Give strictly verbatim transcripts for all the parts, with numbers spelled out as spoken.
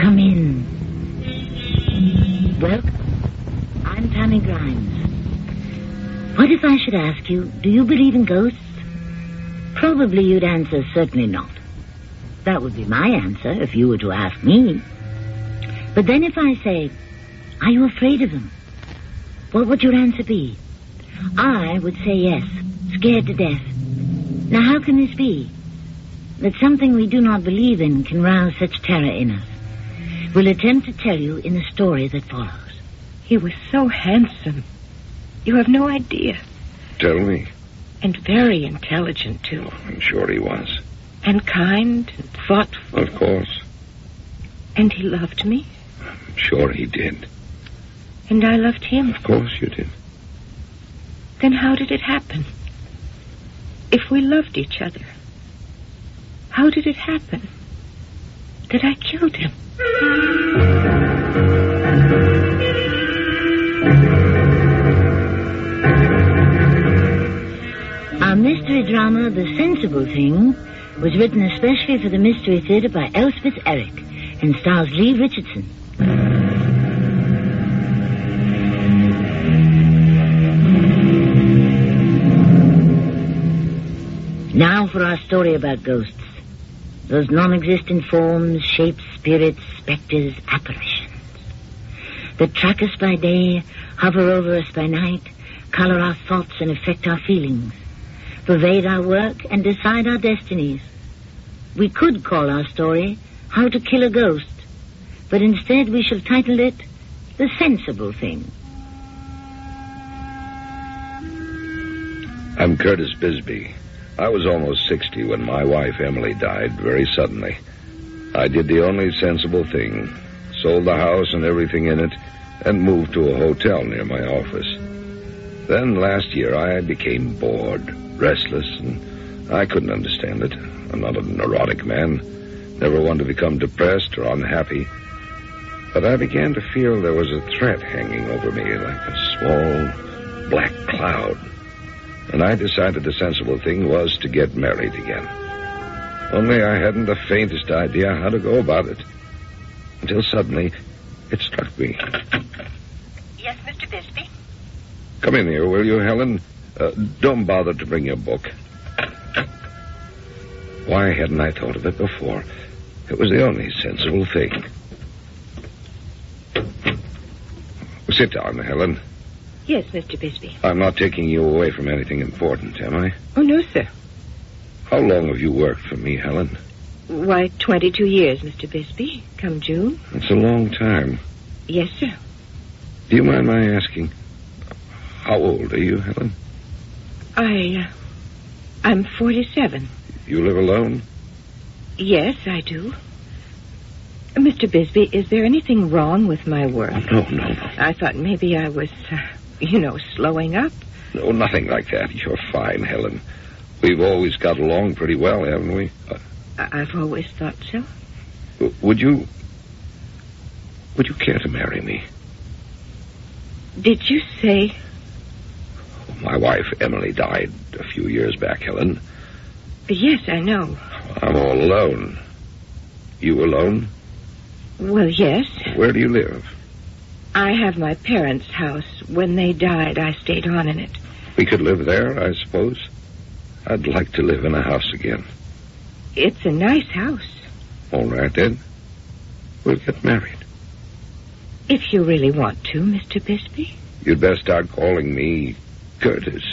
Come in. Welcome. I'm Tammy Grimes. What if I should ask you, do you believe in ghosts? Probably you'd answer, certainly not. That would be my answer if you were to ask me. But then if I say, are you afraid of them? What would your answer be? I would say yes, scared to death. Now how can this be? That something we do not believe in can rouse such terror in us. We'll attempt to tell you in the story that follows. He was so handsome. You have no idea. Tell me. And very intelligent, too. I'm sure he was. And kind and thoughtful. Of course. And he loved me. I'm sure he did. And I loved him. Of course you did. Then how did it happen? If we loved each other, how did it happen that I killed him? Our mystery drama, The Sensible Thing, was written especially for the Mystery Theatre by Elspeth Eric and stars Lee Richardson. Now for our story about ghosts. Those non-existent forms, shapes, spirits, spectres, apparitions that track us by day, hover over us by night, color our thoughts and affect our feelings, pervade our work and decide our destinies. We could call our story How to Kill a Ghost, but instead we shall title it The Sensible Thing. I'm Curtis Bisbee. I was almost sixty when my wife, Emily, died very suddenly. I did the only sensible thing, sold the house and everything in it, and moved to a hotel near my office. Then last year I became bored, restless, and I couldn't understand it. I'm not a neurotic man, never one to become depressed or unhappy. But I began to feel there was a threat hanging over me, like a small black cloud. And I decided the sensible thing was to get married again. Only I hadn't the faintest idea how to go about it. Until suddenly, it struck me. Yes, Mister Bisbee? Come in here, will you, Helen? Uh, don't bother to bring your book. Why hadn't I thought of it before? It was the only sensible thing. Sit down, Helen. Yes, Mister Bisbee. I'm not taking you away from anything important, am I? Oh, no, sir. How long have you worked for me, Helen? Why, twenty-two years, Mister Bisbee. Come June. That's a long time. Yes, sir. Do you mind my asking, how old are you, Helen? I, uh, I'm forty-seven. You live alone? Yes, I do. Mister Bisbee, is there anything wrong with my work? Oh, no, no, no. I thought maybe I was, uh, you know, slowing up. No, nothing like that. You're fine, Helen. We've always got along pretty well, haven't we? Uh, I- I've always thought so. w- would you... Would you care to marry me? Did you say... My wife, Emily, died a few years back, Helen. Yes, I know. I'm all alone. You alone? Well, yes. Where do you live? I have my parents' house. When they died, I stayed on in it. We could live there, I suppose. I'd like to live in a house again. It's a nice house. All right, then. We'll get married. If you really want to, Mister Bisbee. You'd best start calling me Curtis.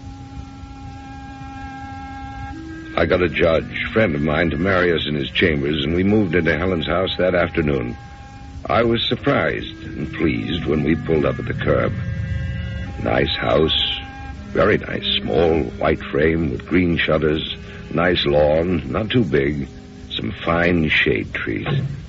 I got a judge, friend of mine, to marry us in his chambers, and we moved into Helen's house that afternoon. I was surprised and pleased when we pulled up at the curb. Nice house, very nice, small, white frame with green shutters, nice lawn, not too big, some fine shade trees.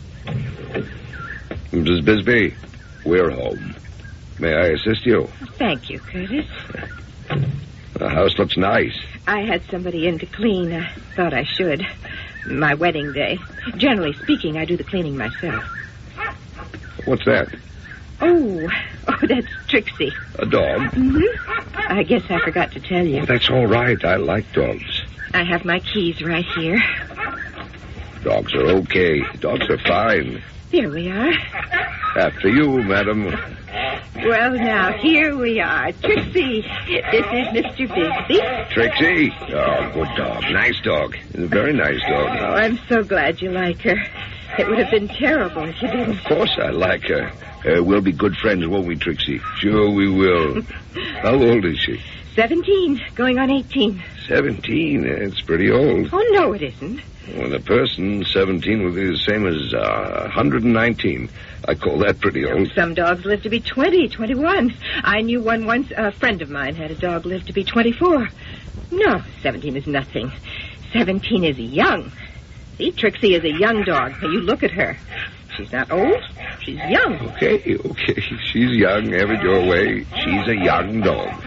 Missus Bisbee, we're home. May I assist you? Thank you, Curtis. The house looks nice. I had somebody in to clean. I thought I should. My wedding day. Generally speaking, I do the cleaning myself. What's that? Oh, oh, that's Trixie. A dog? Mm-hmm. I guess I forgot to tell you. Oh, that's all right. I like dogs. I have my keys right here. Dogs are okay. Dogs are fine. There we are. After you, madam. Well, now, here we are. Trixie, this is Mister Bigsby. Trixie? Oh, good dog. Nice dog. A very nice dog. Oh, I'm so glad you like her. It would have been terrible if you didn't. Of course I like her. Uh, we'll be good friends, won't we, Trixie? Sure we will. How old is she? Seventeen, going on eighteen. Seventeen? It's pretty old. Oh, no, it isn't. When a person, seventeen, would be the same as uh, one hundred nineteen. I call that pretty old. Some dogs live to be twenty, twenty-one. I knew one once. A friend of mine had a dog live to be twenty-four. No, seventeen is nothing. seventeen is young. See, Trixie is a young dog. Now, you look at her. She's not old. She's young. Okay, okay. She's young. Have it your way. She's a young dog.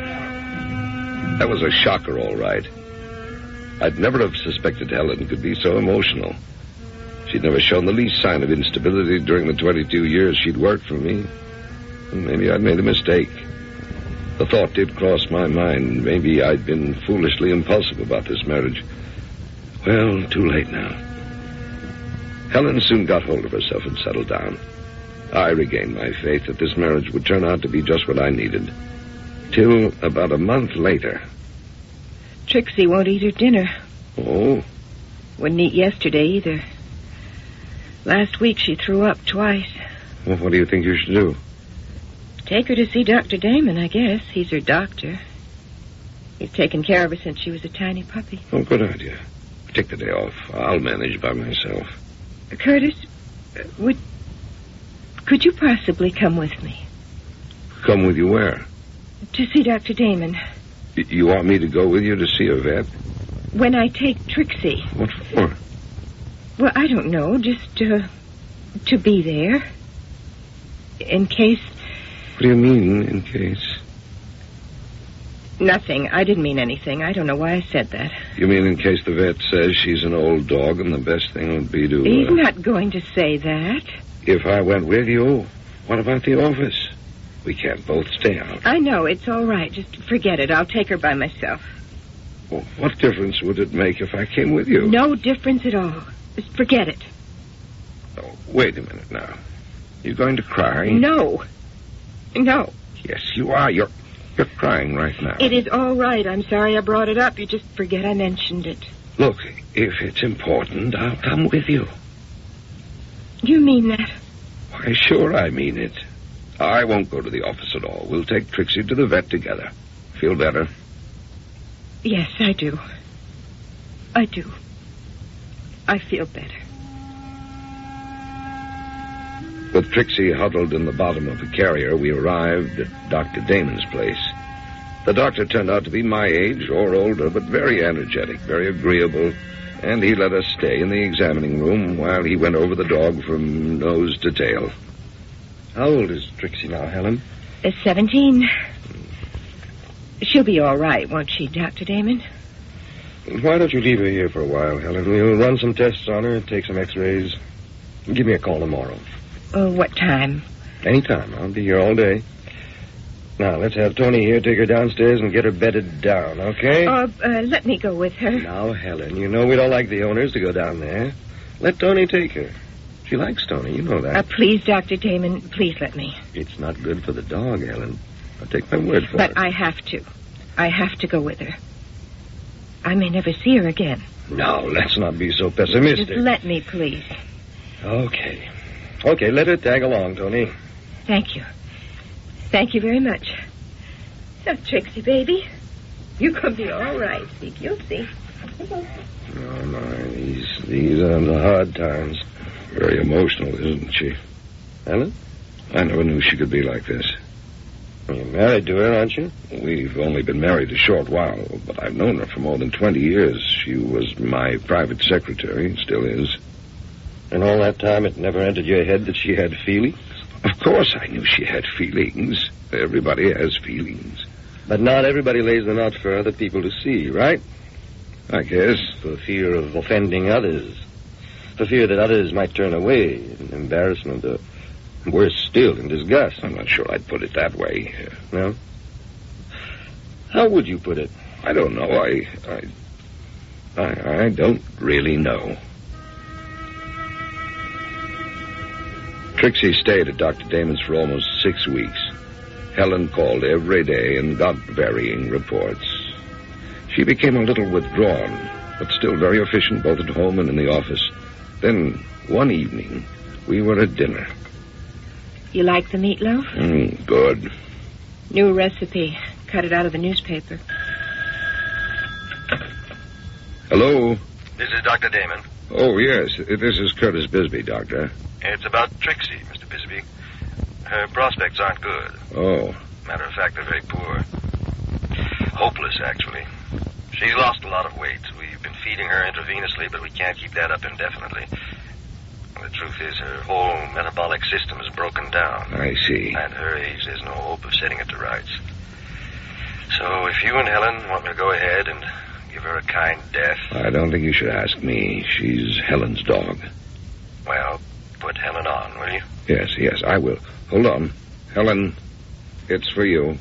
That was a shocker, all right. I'd never have suspected Helen could be so emotional. She'd never shown the least sign of instability during the twenty-two years she'd worked for me. Maybe I'd made a mistake. The thought did cross my mind. Maybe I'd been foolishly impulsive about this marriage. Well, too late now. Helen soon got hold of herself and settled down. I regained my faith that this marriage would turn out to be just what I needed. Till about a month later. Trixie won't eat her dinner. Oh? Wouldn't eat yesterday either. Last week she threw up twice. Well, what do you think you should do? Take her to see Doctor Damon, I guess. He's her doctor. He's taken care of her since she was a tiny puppy. Oh, good idea. Take the day off. I'll manage by myself. Curtis, would... could you possibly come with me? Come with you where? To see Doctor Damon. Y- you want me to go with you to see a vet? When I take Trixie. What for? Well, I don't know. Just uh, to be there. In case... What do you mean, in case? Nothing. I didn't mean anything. I don't know why I said that. You mean in case the vet says she's an old dog and the best thing would be to... Uh, He's not going to say that. If I went with you, what about the office? We can't both stay out. I know. It's all right. Just forget it. I'll take her by myself. Well, what difference would it make if I came with you? No difference at all. Just forget it. Oh, wait a minute now. You're going to cry? No. No. Yes, you are. You're... You're crying right now. It is all right. I'm sorry I brought it up. You just forget I mentioned it. Look, if it's important, I'll come with you. You mean that? Why, sure I mean it. I won't go to the office at all. We'll take Trixie to the vet together. Feel better? Yes, I do. I do. I feel better. With Trixie huddled in the bottom of the carrier, we arrived at Doctor Damon's place. The doctor turned out to be my age or older, but very energetic, very agreeable, and he let us stay in the examining room while he went over the dog from nose to tail. How old is Trixie now, Helen? Uh, Seventeen. She'll be all right, won't she, Doctor Damon? Why don't you leave her here for a while, Helen? We'll run some tests on her, take some x-rays. Give me a call tomorrow. Oh, what time? Anytime. I'll be here all day. Now, let's have Tony here take her downstairs and get her bedded down, okay? Oh, uh, let me go with her. Now, Helen, you know we don't like the owners to go down there. Let Tony take her. She likes Tony, you know that. Uh, please, Doctor Damon, please let me. It's not good for the dog, Helen. I'll take my word for but it. But I have to. I have to go with her. I may never see her again. No, let's not be so pessimistic. Just let me, please. Okay. Okay, let her tag along, Tony. Thank you. Thank you very much. Now, Trixie, baby, you're going to be all right. See, you'll see. No, no, these, these are the hard times. Very emotional, isn't she? Helen? I never knew she could be like this. You're married to her, aren't you? We've only been married a short while, but I've known her for more than twenty years. She was my private secretary, still is. And all that time it never entered your head that she had feelings? Of course I knew she had feelings. Everybody has feelings. But not everybody lays them out for other people to see, right? I guess. For fear of offending others. For fear that others might turn away in embarrassment or, worse still, in disgust. I'm not sure I'd put it that way. No? How would you put it? I don't know. I... I... I, I don't really know. Trixie stayed at Doctor Damon's for almost six weeks. Helen called every day and got varying reports. She became a little withdrawn, but still very efficient both at home and in the office. Then, one evening, we were at dinner. You like the meatloaf? Mm, good. New recipe. Cut it out of the newspaper. Hello? This is Doctor Damon. Oh, yes. This is Curtis Bisbee, Doctor. It's about Trixie, Mister Bisbee. Her prospects aren't good. Oh. Matter of fact, they're very poor. Hopeless, actually. She's lost a lot of weight. We've been feeding her intravenously, but we can't keep that up indefinitely. The truth is, her whole metabolic system is broken down. I see. At her age, there's no hope of setting it to rights. So if you and Helen want me to go ahead and give her a kind death... I don't think you should ask me. She's Helen's dog. Well, put Helen on, will you? Yes, yes, I will. Hold on. Helen, it's for you.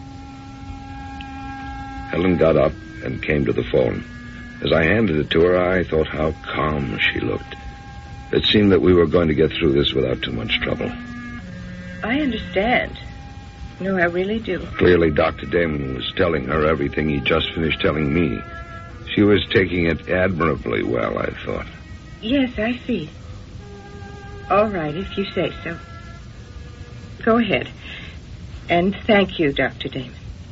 Helen got up and came to the phone. As I handed it to her, I thought how calm she looked. It seemed that we were going to get through this without too much trouble. I understand. No, I really do. Clearly, Doctor Damon was telling her everything he just finished telling me. She was taking it admirably well, I thought. Yes, I see. All right, if you say so. Go ahead. And thank you, Doctor Damon.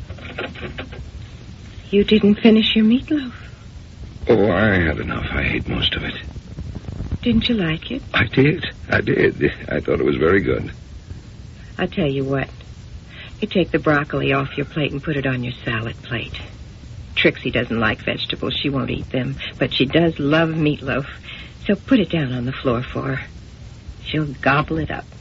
You didn't finish your meatloaf. Oh, I had enough. I ate most of it. Didn't you like it? I did. I did. I thought it was very good. I'll tell you what. You take the broccoli off your plate and put it on your salad plate. Trixie doesn't like vegetables. She won't eat them. But she does love meatloaf. So put it down on the floor for her. She'll gobble it up.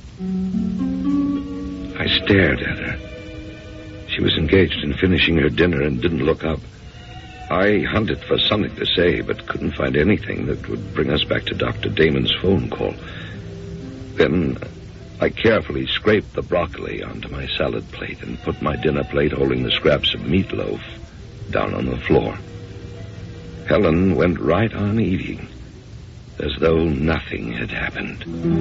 I stared at her. She was engaged in finishing her dinner and didn't look up. I hunted for something to say, but couldn't find anything that would bring us back to Doctor Damon's phone call. Then I carefully scraped the broccoli onto my salad plate and put my dinner plate holding the scraps of meatloaf down on the floor. Helen went right on eating, as though nothing had happened.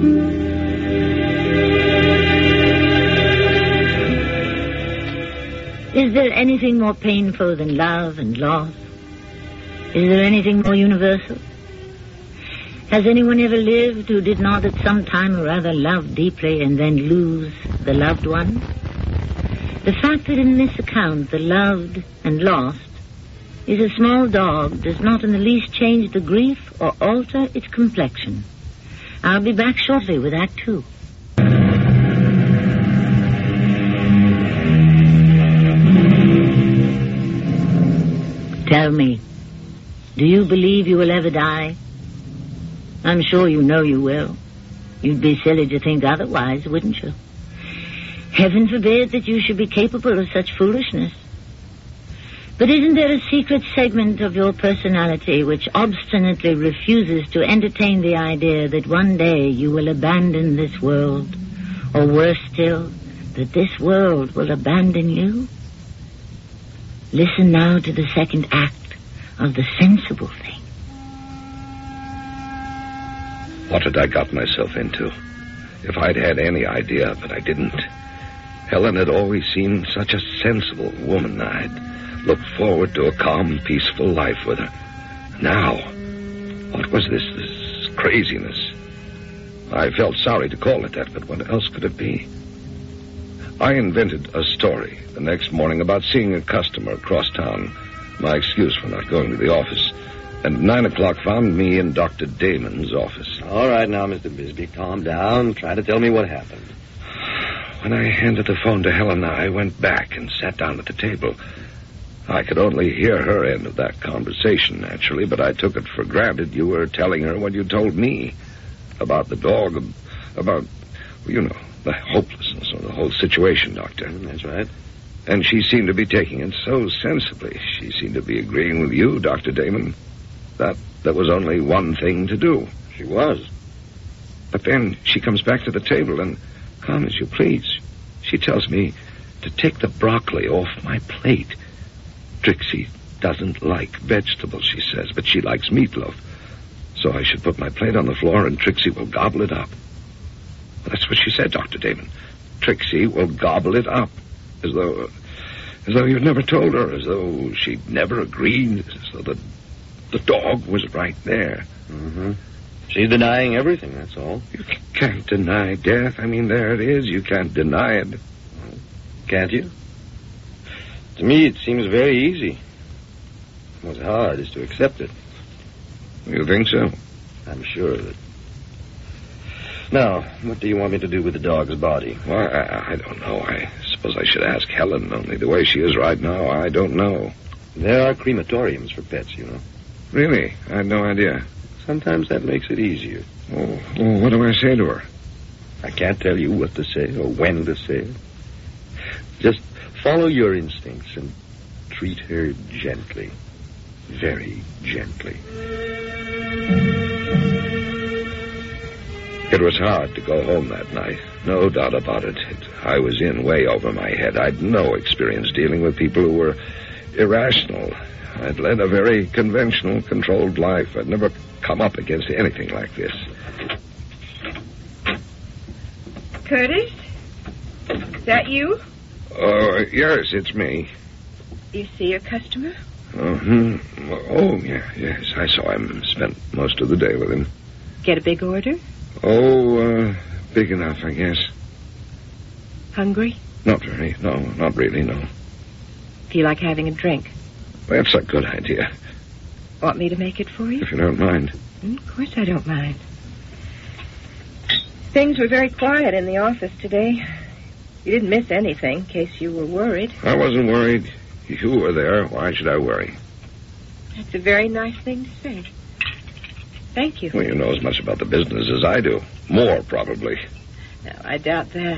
Is there anything more painful than love and loss? Is there anything more universal? Has anyone ever lived who did not at some time or other love deeply and then lose the loved one? The fact that in this account the loved and lost is a small dog does not in the least change the grief or alter its complexion. I'll be back shortly with that too. Tell me, do you believe you will ever die? I'm sure you know you will. You'd be silly to think otherwise, wouldn't you? Heaven forbid that you should be capable of such foolishness. But isn't there a secret segment of your personality which obstinately refuses to entertain the idea that one day you will abandon this world, or worse still, that this world will abandon you? Listen now to the second act of the sensible thing. What had I got myself into? If I'd had any idea, but I didn't. Helen had always seemed such a sensible woman. I'd looked forward to a calm, peaceful life with her. Now, what was this, this craziness? I felt sorry to call it that, but what else could it be? I invented a story the next morning about seeing a customer across town, my excuse for not going to the office, and at nine o'clock found me in Doctor Damon's office. All right now, Mister Bisbee, calm down. Try to tell me what happened. When I handed the phone to Helen, I went back and sat down at the table. I could only hear her end of that conversation, naturally, but I took it for granted you were telling her what you told me about the dog, about, you know, the hopelessness of the whole situation, Doctor. Mm, that's right. And she seemed to be taking it so sensibly. She seemed to be agreeing with you, Doctor Damon, that there was only one thing to do. She was. But then she comes back to the table and, calm as you please, she tells me to take the broccoli off my plate. Trixie doesn't like vegetables, she says, but she likes meatloaf. So I should put my plate on the floor and Trixie will gobble it up. That's what she said, Doctor Damon. Trixie will gobble it up. As though... As though you'd never told her. As though she'd never agreed. As though the, the dog was right there. Mm-hmm. She's denying everything, that's all. You can't deny death. I mean, there it is. You can't deny it. Can't you? To me, it seems very easy. What's hard is to accept it. You think so? I'm sure of it. Now, what do you want me to do with the dog's body? Well, I, I don't know. I suppose I should ask Helen. Only the way she is right now, I don't know. There are crematoriums for pets, you know. Really? I had no idea. Sometimes that makes it easier. Oh, well, what do I say to her? I can't tell you what to say or when to say it. Just follow your instincts and treat her gently. Very gently. It was hard to go home that night. No doubt about it. it. I was in way over my head. I'd no experience dealing with people who were irrational. I'd led a very conventional, controlled life. I'd never come up against anything like this. Curtis? Is that you? Oh, uh, yes, it's me. You see your customer? Uh-huh. Oh, yeah, yes. I saw him. Spent most of the day with him. Get a big order? Oh, uh, big enough, I guess. Hungry? Not very. No, not really, no. Do you like having a drink? That's a good idea. Want me to make it for you? If you don't mind. Mm, of course I don't mind. Things were very quiet in the office today. You didn't miss anything, in case you were worried. I wasn't worried. You were there. Why should I worry? That's a very nice thing to say. Thank you. Well, you know as much about the business as I do. More, probably. No, I doubt that.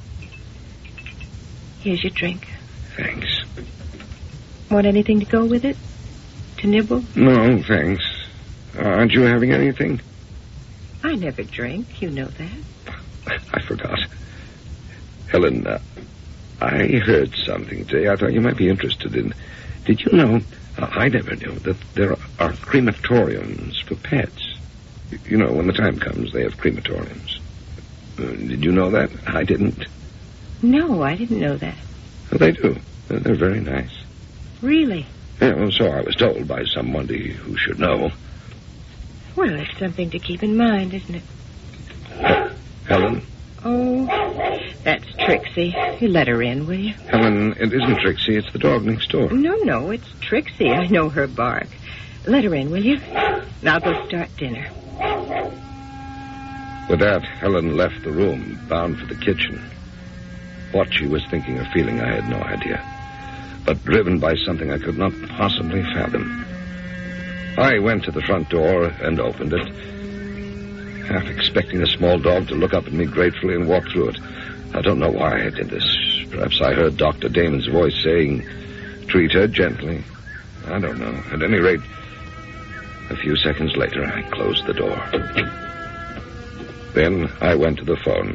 Here's your drink. Thanks. Want anything to go with it? To nibble? No, thanks. Uh, aren't you having anything? I never drink. You know that. I, I forgot. Helen, uh, I heard something today I thought you might be interested in. Did you know, uh, I never knew, that there are crematoriums for pets. You know, when the time comes, they have crematoriums. Uh, did you know that? I didn't. No, I didn't know that. Well, they do. They're, they're very nice. Really? Yeah, well, so I was told by somebody who should know. Well, it's something to keep in mind, isn't it? Helen? Oh, that's Trixie. You let her in, will you? Helen, it isn't Trixie. It's the dog next door. No, no, it's Trixie. I know her bark. Let her in, will you? And I'll go start dinner. With that, Helen left the room, bound for the kitchen. What she was thinking or feeling, I had no idea. But driven by something I could not possibly fathom. I went to the front door and opened it, half expecting the small dog to look up at me gratefully and walk through it. I don't know why I did this. Perhaps I heard Doctor Damon's voice saying, treat her gently. I don't know. At any rate, a few seconds later, I closed the door. Then I went to the phone.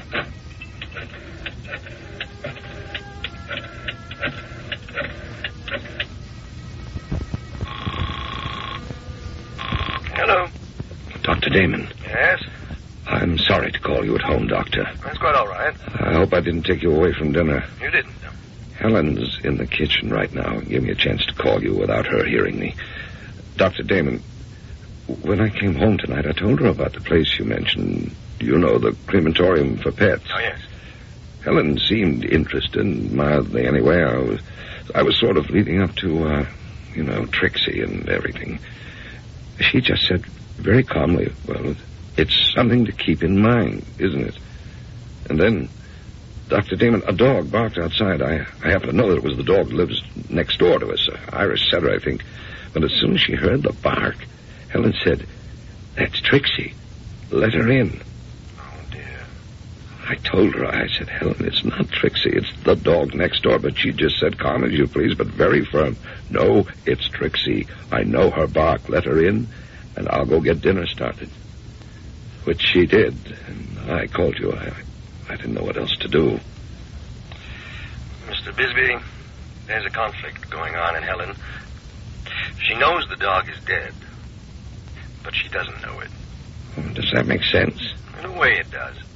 Hello. Doctor Damon. Yes? I'm sorry to call you at home, Doctor. That's quite all right. I hope I didn't take you away from dinner. You didn't. Helen's in the kitchen right now. Give me a chance to call you without her hearing me. Doctor Damon, when I came home tonight, I told her about the place you mentioned. You know, the crematorium for pets. Oh, yes. Helen seemed interested, mildly anyway. I was, I was sort of leading up to, uh, you know, Trixie and everything. She just said very calmly, well, it's something to keep in mind, isn't it? And then, Doctor Damon, a dog barked outside. I, I happen to know that it was the dog that lives next door to us, uh, Irish setter, I think. But as soon as she heard the bark, Helen said, that's Trixie. Let her in. Oh, dear. I told her, I said, Helen, it's not Trixie, it's the dog next door. But she just said, calm as you please, but very firm. No, it's Trixie. I know her bark. Let her in, and I'll go get dinner started. Which she did, and I called you. I, I didn't know what else to do. Mister Bisbee, there's a conflict going on in Helen. She knows the dog is dead, but she doesn't know it. Does that make sense? In a way, it does.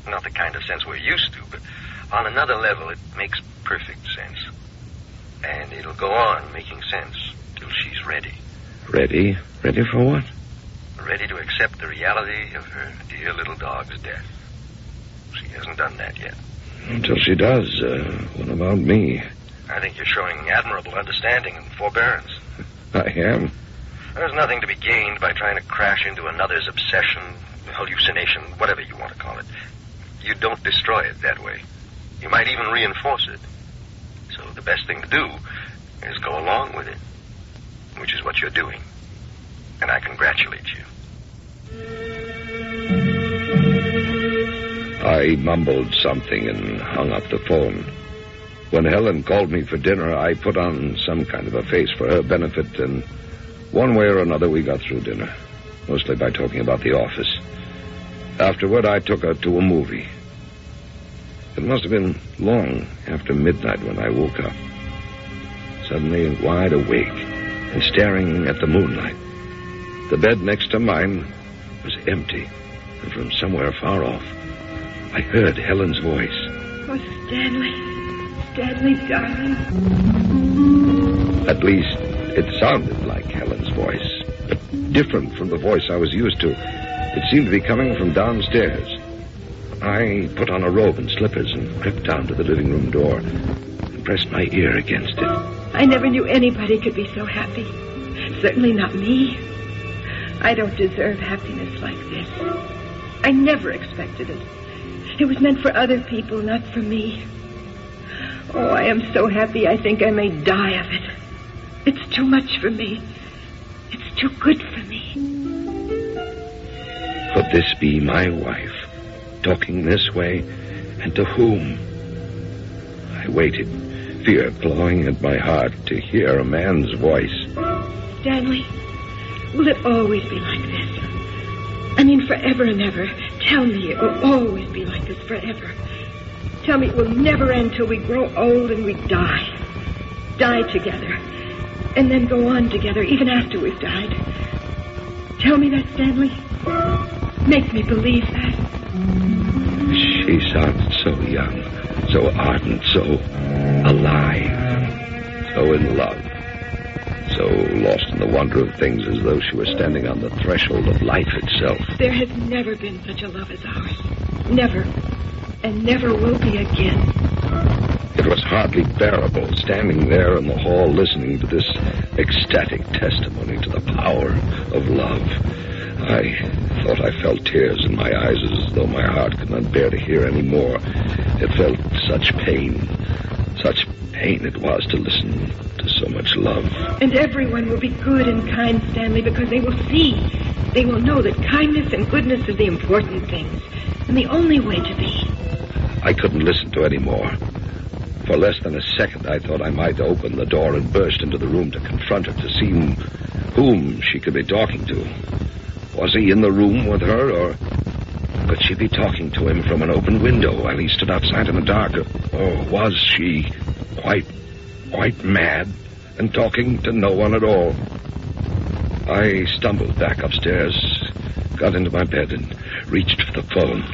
Not the kind of sense we're used to, but on another level, it makes perfect sense. And it'll go on making sense till she's ready. Ready? Ready for what? Ready to accept the reality of her dear little dog's death. She hasn't done that yet. Until she does. Uh, what about me? I think you're showing admirable understanding and forbearance. I am. There's nothing to be gained by trying to crash into another's obsession, hallucination, whatever you want to call it. You don't destroy it that way. You might even reinforce it. So the best thing to do is go along with it, which is what you're doing. And I congratulate you. I mumbled something and hung up the phone. When Helen called me for dinner, I put on some kind of a face for her benefit, and one way or another we got through dinner, mostly by talking about the office. Afterward, I took her to a movie. It must have been long after midnight when I woke up, suddenly wide awake and staring at the moonlight. The bed next to mine was empty, and from somewhere far off, I heard Helen's voice. Oh, Stanley. Stanley, darling. At least, it sounded like Helen's voice, but different from the voice I was used to. It seemed to be coming from downstairs. I put on a robe and slippers and crept down to the living room door and pressed my ear against it. I never knew anybody could be so happy. Certainly not me. I don't deserve happiness like this. I never expected it. It was meant for other people, not for me. Oh, I am so happy I think I may die of it. It's too much for me. It's too good for me. Could this be my wife, talking this way, and to whom? I waited, fear clawing at my heart, to hear a man's voice. Stanley, will it always be like this? I mean, forever and ever. Tell me it will always be like this forever. Tell me it will never end till we grow old and we die. Die together. And then go on together even after we've died. Tell me that, Stanley. Make me believe that. She sounded so young, so ardent, so alive, so in love, so lost in the wonder of things as though she were standing on the threshold of life itself. There has never been such a love as ours. Never. And never will be again. It was hardly bearable, standing there in the hall listening to this ecstatic testimony to the power of love. I thought I felt tears in my eyes as though my heart could not bear to hear any more. It felt such pain. Such pain it was to listen to so much love. And everyone will be good and kind, Stanley, because they will see. They will know that kindness and goodness are the important things, and the only way to be. I couldn't listen to any more. For less than a second, I thought I might open the door and burst into the room to confront her, to see whom she could be talking to. Was he in the room with her, or could she be talking to him from an open window while he stood outside in the dark? Or was she quite, quite mad and talking to no one at all? I stumbled back upstairs, got into my bed, and reached for the phone.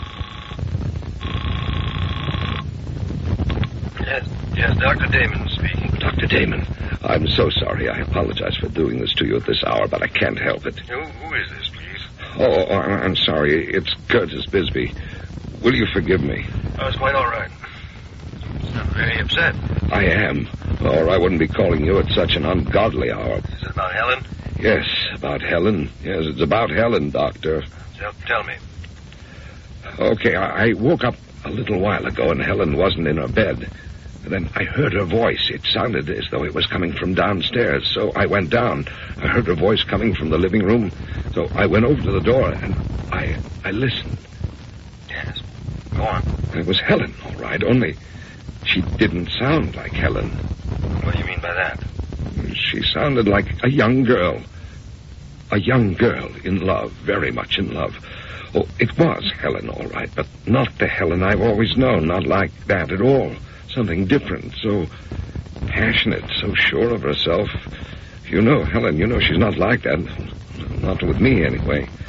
Yes, yes, Doctor Damon speaking. Doctor Damon, I'm so sorry. I apologize for doing this to you at this hour, but I can't help it. Who, who is this, please? Oh, I'm sorry. It's Curtis Bisbee. Will you forgive me? Oh, it's quite all right. You sound very upset. I am, or I wouldn't be calling you at such an ungodly hour. Is it about Helen? Yes, about Helen. Yes, it's about Helen, Doctor. Tell, tell me. Okay, I, I woke up a little while ago and Helen wasn't in her bed. And then I heard her voice. It sounded as though it was coming from downstairs. So I went down. I heard her voice coming from the living room. So I went over to the door and I I listened. Yes. Go on. It was Helen, all right, only she didn't sound like Helen. What do you mean by that? She sounded like a young girl. A young girl in love, very much in love. Oh, it was Helen, all right, but not the Helen I've always known, not like that at all. Something different, so passionate, so sure of herself. You know Helen, you know she's not like that. Not with me, anyway.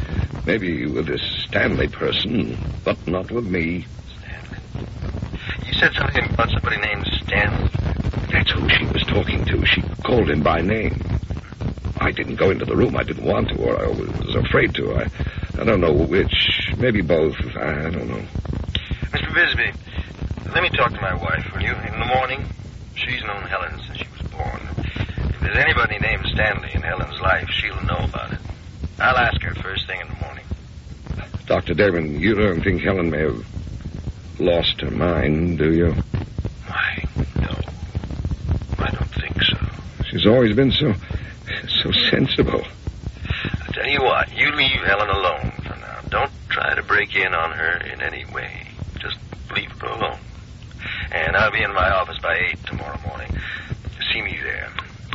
Maybe with this Stanley person, but not with me. Stanley. You said something about somebody named Stanley. That's who she was talking to. She called him by name. I didn't go into the room. I didn't want to, or I was afraid to. I, I don't know which. Maybe both. I, I don't know. Mister Bisbee, let me talk to my wife, will you? In the morning, she's known Helen since she was born. If there's anybody named Stanley in Helen's life, she'll know about it. I'll ask her first thing in the morning. Doctor Damon, you don't think Helen may have lost her mind, do you? Why, no. I don't think so. She's always been so, so sensible. I tell you what, you leave Helen alone for now. Don't try to break in on her in any way. Just leave her alone. And I'll be in my office by eight tomorrow morning. See me there.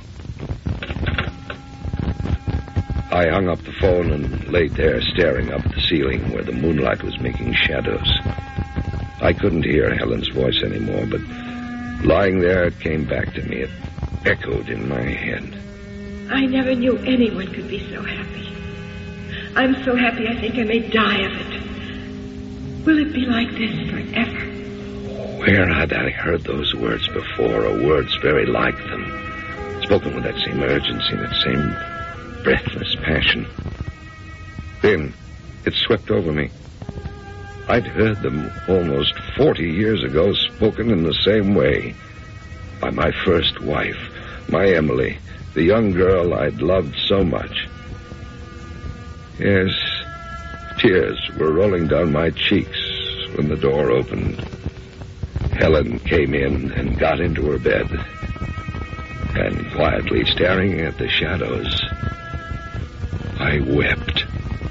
I hung up the phone and laid there staring up at the ceiling where the moonlight was making shadows. I couldn't hear Helen's voice anymore, but lying there, it came back to me. It echoed in my head. I never knew anyone could be so happy. I'm so happy I think I may die of it. Will it be like this forever? Where had I heard those words before, or words very like them, spoken with that same urgency, that same breathless passion? Then it swept over me. I'd heard them almost forty years ago, spoken in the same way, by my first wife, my Emily, the young girl I'd loved so much. Yes, tears were rolling down my cheeks when the door opened. Helen came in and got into her bed, and quietly staring at the shadows, I wept.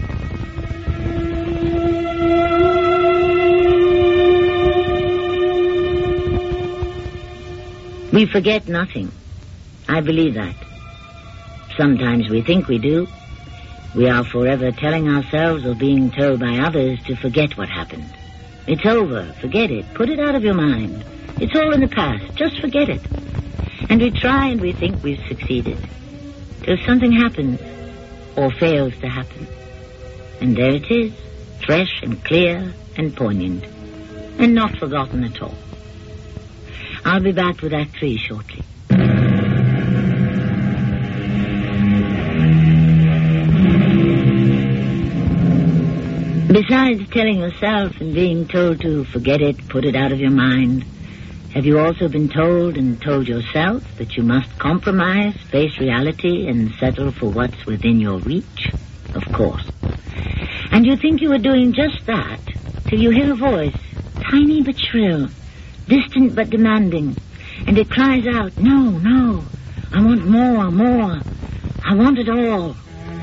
We forget nothing. I believe that. Sometimes we think we do. We are forever telling ourselves or being told by others to forget what happened. It's over. Forget it. Put it out of your mind. It's all in the past. Just forget it. And we try and we think we've succeeded. Till something happens or fails to happen. And there it is, fresh and clear and poignant, and not forgotten at all. I'll be back with Act Three shortly. Besides telling yourself and being told to forget it, put it out of your mind, have you also been told and told yourself that you must compromise, face reality, and settle for what's within your reach? Of course. And you think you are doing just that till you hear a voice, tiny but shrill, distant but demanding, and it cries out, no, no, I want more, more, I want it all.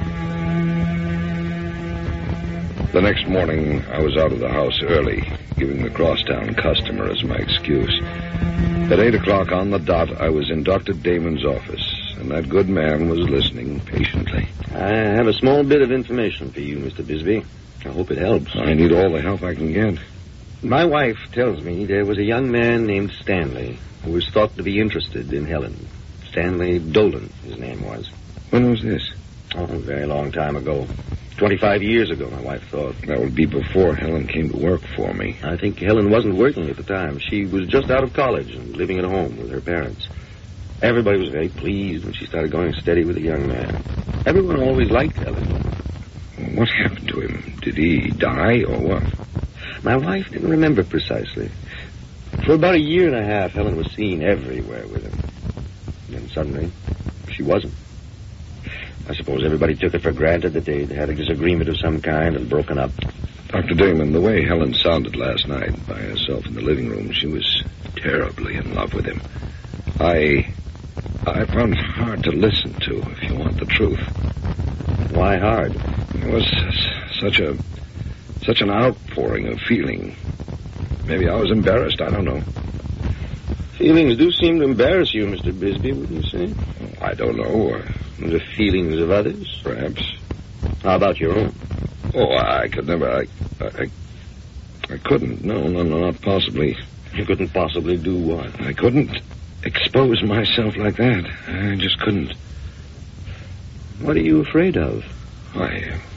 The next morning, I was out of the house early, giving the crosstown customer as my excuse. At eight o'clock on the dot, I was in Doctor Damon's office, and that good man was listening patiently. I have a small bit of information for you, Mister Bisbee. I hope it helps. I need all the help I can get. My wife tells me there was a young man named Stanley who was thought to be interested in Helen. Stanley Dolan, his name was. When was this? Oh, a very long time ago. Twenty-five years ago, my wife thought. That would be before Helen came to work for me. I think Helen wasn't working at the time. She was just out of college and living at home with her parents. Everybody was very pleased when she started going steady with a young man. Everyone always liked Helen. What happened to him? Did he die or what? My wife didn't remember precisely. For about a year and a half, Helen was seen everywhere with him. And then suddenly, she wasn't. I suppose everybody took it for granted that they'd had a disagreement of some kind and broken up. Doctor Damon, the way Helen sounded last night by herself in the living room, she was terribly in love with him. I... I found it hard to listen to, if you want the truth. Why hard? It was such a... such an outpouring of feeling. Maybe I was embarrassed, I don't know. Feelings do seem to embarrass you, Mister Bisbee, wouldn't you say? Oh, I don't know. The feelings of others? Perhaps. How about your own? Oh, I could never... I... I, I couldn't. No, no, no, not possibly. You couldn't possibly do what? I couldn't expose myself like that. I just couldn't. What are you afraid of? I...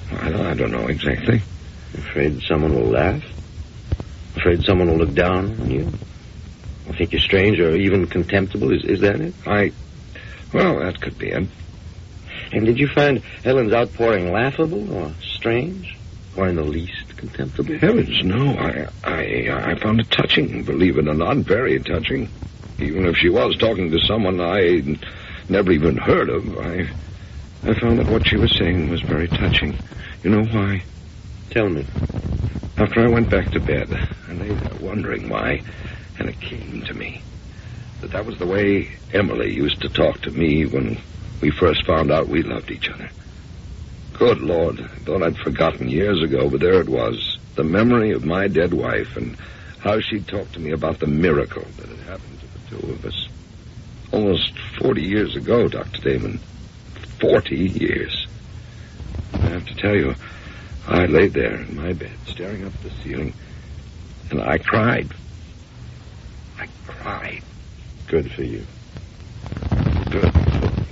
I don't, I don't know exactly. Afraid someone will laugh? Afraid someone will look down on you? Or think you're strange or even contemptible? Is, is that it? I... Well, that could be it. And did you find Helen's outpouring laughable or strange? Or in the least contemptible? Heavens, no. I, I, I found it touching, believe it or not, very touching. Even if she was talking to someone I never even heard of, I, I found that what she was saying was very touching. You know why? Tell me. After I went back to bed, I lay there wondering why, and it came to me that that was the way Emily used to talk to me when we first found out we loved each other. Good Lord, I thought I'd forgotten years ago, but there it was, the memory of my dead wife and how she'd talked to me about the miracle that had happened to the two of us. Almost forty years ago, Doctor Damon. Forty years. I have to tell you, I lay there in my bed, staring up at the ceiling, and I cried. I cried. Good for you. Good for me.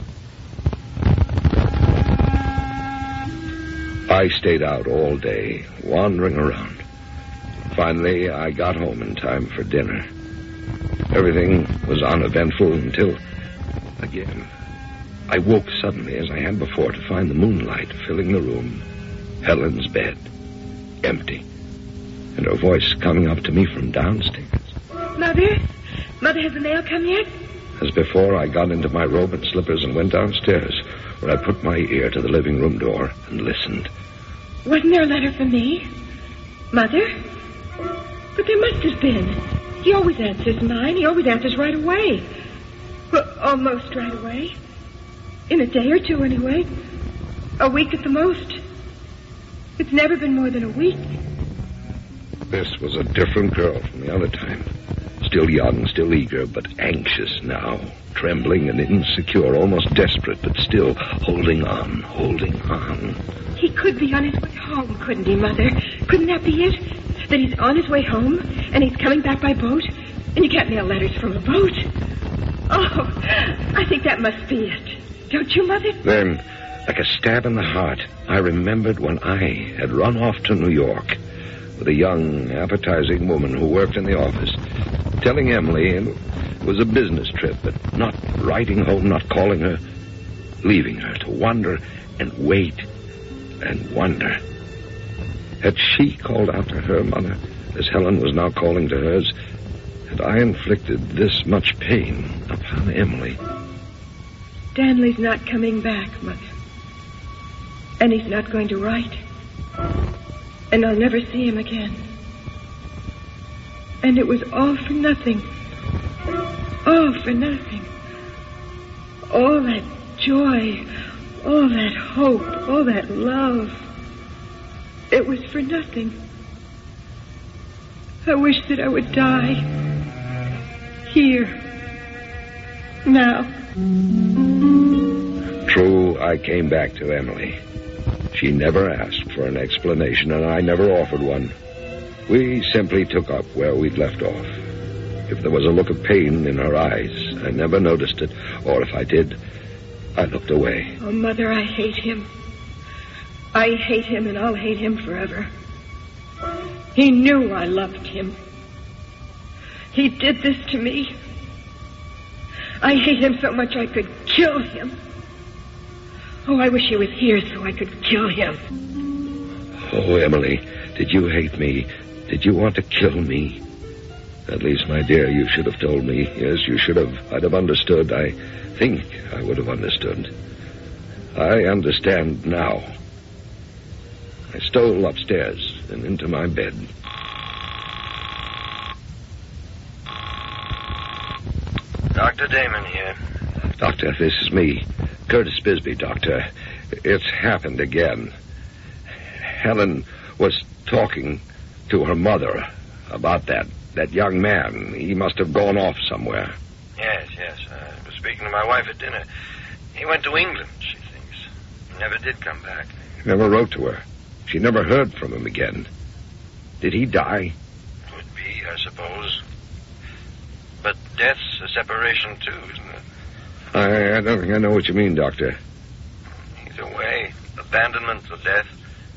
I stayed out all day, wandering around. Finally, I got home in time for dinner. Everything was uneventful until, again, I woke suddenly, as I had before, to find the moonlight filling the room. Helen's bed, empty, and her voice coming up to me from downstairs. Mother? Mother, has the mail come yet? As before, I got into my robe and slippers and went downstairs, where I put my ear to the living room door and listened. Wasn't there a letter for me? Mother? But there must have been. He always answers mine. He always answers right away. Well, almost right away. In a day or two, anyway. A week at the most. It's never been more than a week. This was a different girl from the other time. Still young, still eager, but anxious now. Trembling and insecure, almost desperate, but still holding on, holding on. He could be on his way home, couldn't he, Mother? Couldn't that be it? That he's on his way home, and he's coming back by boat? And you can't mail letters from a boat. Oh, I think that must be it. Don't you, Mother? Then, like a stab in the heart, I remembered when I had run off to New York with a young, appetizing woman who worked in the office, telling Emily it was a business trip, but not writing home, not calling her, leaving her to wonder and wait and wonder. Had she called out to her mother, as Helen was now calling to hers? Had I inflicted this much pain upon Emily? Stanley's not coming back, Mother. And he's not going to write. And I'll never see him again. And it was all for nothing. All for nothing. All that joy, all that hope, all that love. It was for nothing. I wish that I would die. Here. Now. True, I came back to Emily. She never asked for an explanation, and I never offered one. We simply took up where we'd left off. If there was a look of pain in her eyes, I never noticed it, or if I did, I looked away. Oh, Mother, I hate him. I hate him, and I'll hate him forever. He knew I loved him. He did this to me. I hate him so much I could kill him. Oh, I wish he was here so I could kill him. Oh, Emily, did you hate me? Did you want to kill me? At least, my dear, you should have told me. Yes, you should have. I'd have understood. I think I would have understood. I understand now. I stole upstairs and into my bed. Doctor Damon here. Doctor, this is me. Curtis Bisbee, Doctor. It's happened again. Helen was talking to her mother about that, that young man. He must have gone off somewhere. Yes, yes. I was speaking to my wife at dinner. He went to England, she thinks. Never did come back. Never wrote to her. She never heard from him again. Did he die? Could be, I suppose. But death's a separation, too, isn't it? I, I don't think I know what you mean, Doctor. Either way, abandonment or death,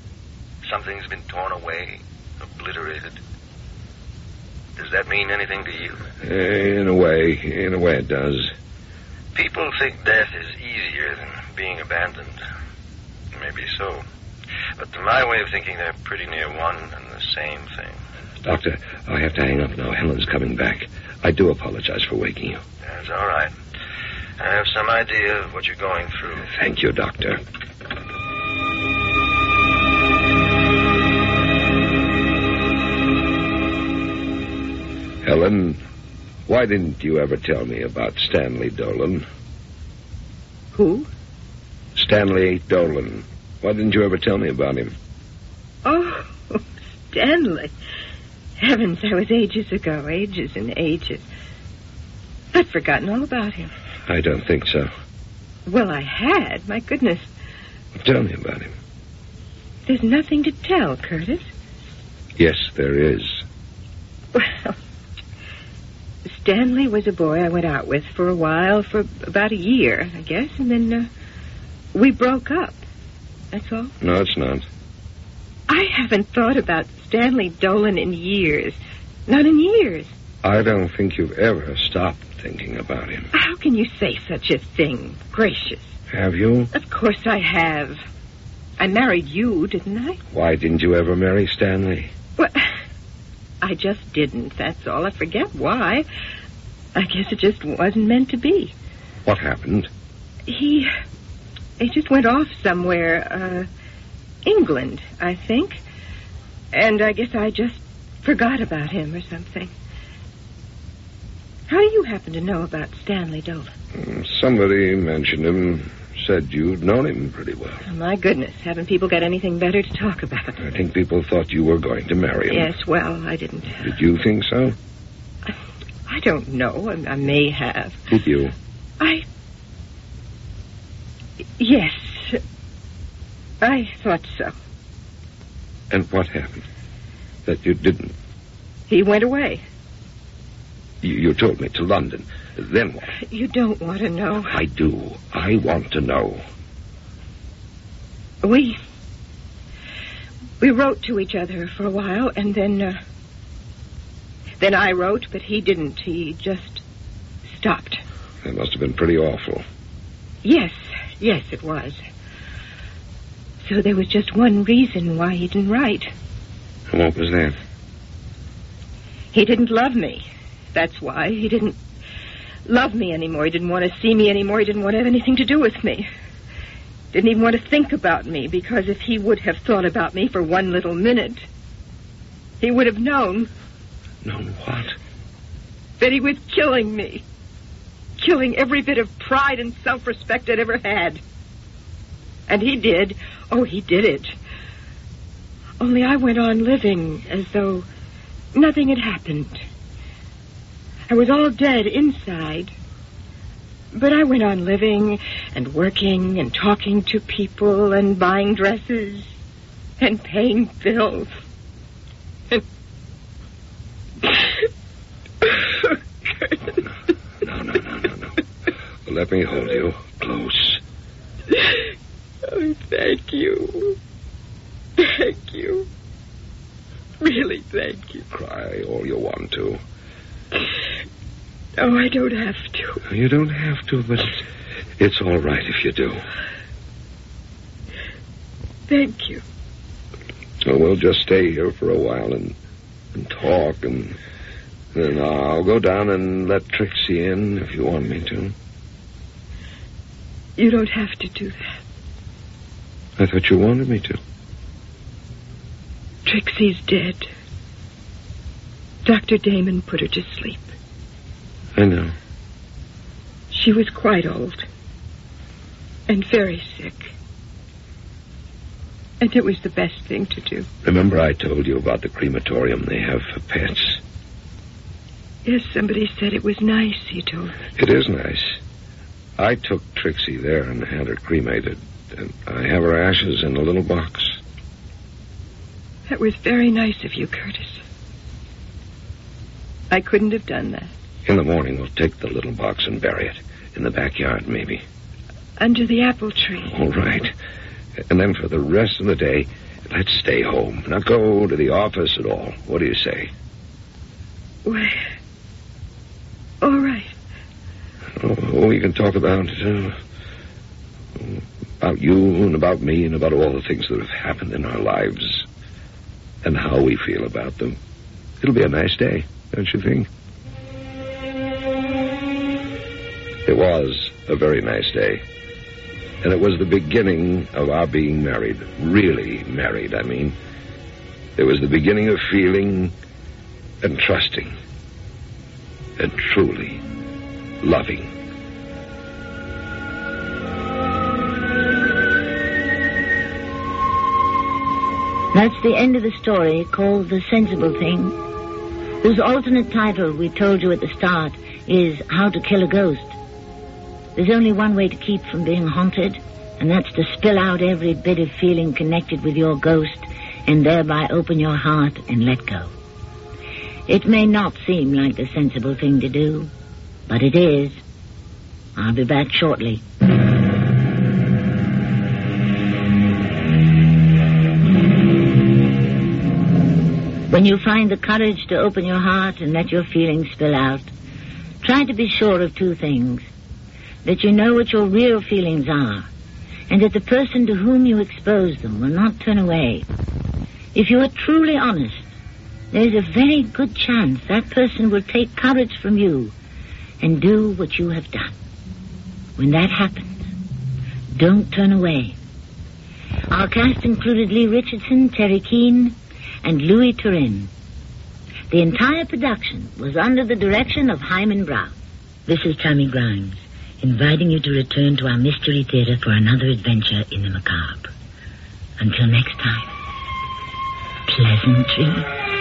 something's been torn away, obliterated. Does that mean anything to you? In a way, in a way it does. People think death is easier than being abandoned. Maybe so. But to my way of thinking, they're pretty near one and the same thing. Doctor, I have to hang up now. Helen's coming back. I do apologize for waking you. That's all right. I have some idea of what you're going through. Thank you, Doctor. Helen, why didn't you ever tell me about Stanley Dolan? Who? Stanley Dolan. Why didn't you ever tell me about him? Oh, Stanley. Heavens, that was ages ago. Ages and ages. I'd forgotten all about him. I don't think so. Well, I had. My goodness. Tell me about him. There's nothing to tell, Curtis. Yes, there is. Well, Stanley was a boy I went out with for a while, for about a year, I guess, and then uh, we broke up. That's all. No, it's not. I haven't thought about Stanley Dolan in years. Not in years. I don't think you've ever stopped thinking about him. How can you say such a thing? Gracious. Have you? Of course I have. I married you, didn't I? Why didn't you ever marry Stanley? Well, I just didn't, that's all. I forget why. I guess it just wasn't meant to be. What happened? He... He just went off somewhere, uh... England, I think. And I guess I just forgot about him or something. How do you happen to know about Stanley Dolan? Somebody mentioned him, said you'd known him pretty well. Oh, my goodness, haven't people got anything better to talk about? I think people thought you were going to marry him. Yes, well, I didn't. Did you think so? I, I don't know. I, I may have. Did you? I... Yes. I thought so. And what happened? That you didn't? He went away. You, you told me to London. Then what? You don't want to know. I do. I want to know. We... We wrote to each other for a while, and then... Uh, then I wrote, but he didn't. He just stopped. That must have been pretty awful. Yes. Yes, it was. So there was just one reason why he didn't write. And what was that? He didn't love me. That's why. He didn't love me anymore. He didn't want to see me anymore. He didn't want to have anything to do with me. Didn't even want to think about me, because if he would have thought about me for one little minute, he would have known. Known what? That he was killing me. Killing every bit of pride and self-respect I'd ever had. And he did. Oh, he did it. Only I went on living as though nothing had happened. I was all dead inside. But I went on living and working and talking to people and buying dresses and paying bills. And... No, no, no, no, no. Let me hold you close. Oh, thank you. Thank you. Really, thank you. Cry all you want to. Oh, I don't have to. You don't have to, but it's, it's all right if you do. Thank you. So we'll just stay here for a while and, and talk, and then I'll go down and let Trixie in if you want me to. You don't have to do that. I thought you wanted me to. Trixie's dead. Doctor Damon put her to sleep. I know. She was quite old. And very sick. And it was the best thing to do. Remember I told you about the crematorium they have for pets? Yes, somebody said it was nice, he told me. It is nice. I took Trixie there and had her cremated. And I have her ashes in a little box. That was very nice of you, Curtis. I couldn't have done that. In the morning, we'll take the little box and bury it. In the backyard, maybe. Under the apple tree. All right. And then for the rest of the day, Let's stay home. Not go to the office at all. What do you say? Well, all right. Oh, we can talk about uh, about you and about me and about all the things that have happened in our lives and how we feel about them. It'll be a nice day, don't you think? It was a very nice day. And it was the beginning of our being married. Really married, I mean. It was the beginning of feeling and trusting and truly loving. That's the end of the story, called The Sensible Thing, whose alternate title we told you at the start is How to Kill a Ghost. There's only one way to keep from being haunted, and that's to spill out every bit of feeling connected with your ghost and thereby open your heart and let go. It may not seem like the sensible thing to do, but it is. I'll be back shortly. When you find the courage to open your heart and let your feelings spill out, try to be sure of two things. That you know what your real feelings are, and that the person to whom you expose them will not turn away. If you are truly honest, there is a very good chance that person will take courage from you and do what you have done. When that happens, don't turn away. Our cast included Lee Richardson, Terry Keane, and Louis Turin. The entire production was under the direction of Hyman Brown. This is Tammy Grimes, inviting you to return to our Mystery Theater for another adventure in the macabre. Until next time, pleasant dreams.